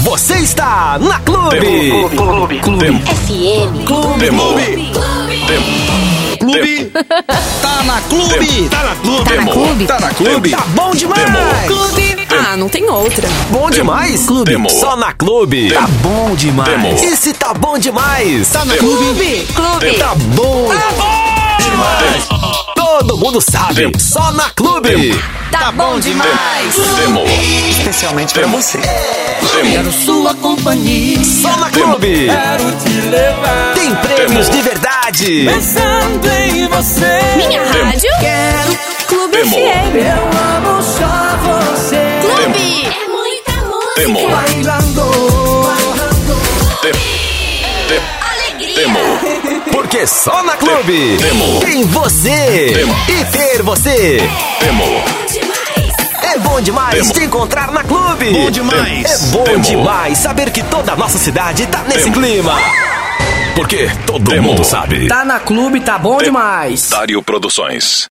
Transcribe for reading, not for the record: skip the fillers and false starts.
Você está na Clube. Clube. FM. Clube. Clube. Tá na Clube. Tá na Clube. Tá na Clube? Tá na Clube. Tá bom demais. Clube. Ah, não tem outra. Bom demais? Clube. Só na Clube. Tá bom demais. E se tá bom demais? Tá na Clube. Clube. Tá bom. Demais. Todo mundo sabe. Só na Clube. Tá bom demais. Especialmente pra você. Quero sua companhia. Só na Clube. Quero te levar. Tem prêmios de verdade. Pensando em você. Minha rádio. Quero. Clube FM. Eu amo só você. Clube. É muita música. Bailando. Alegria. Porque só na Clube tem você. E ter você. É bom demais te encontrar na Clube. Bom demais. É bom demais saber que toda a nossa cidade tá nesse clima. Porque todo mundo sabe. Tá na Clube, tá bom demais. Dário Produções.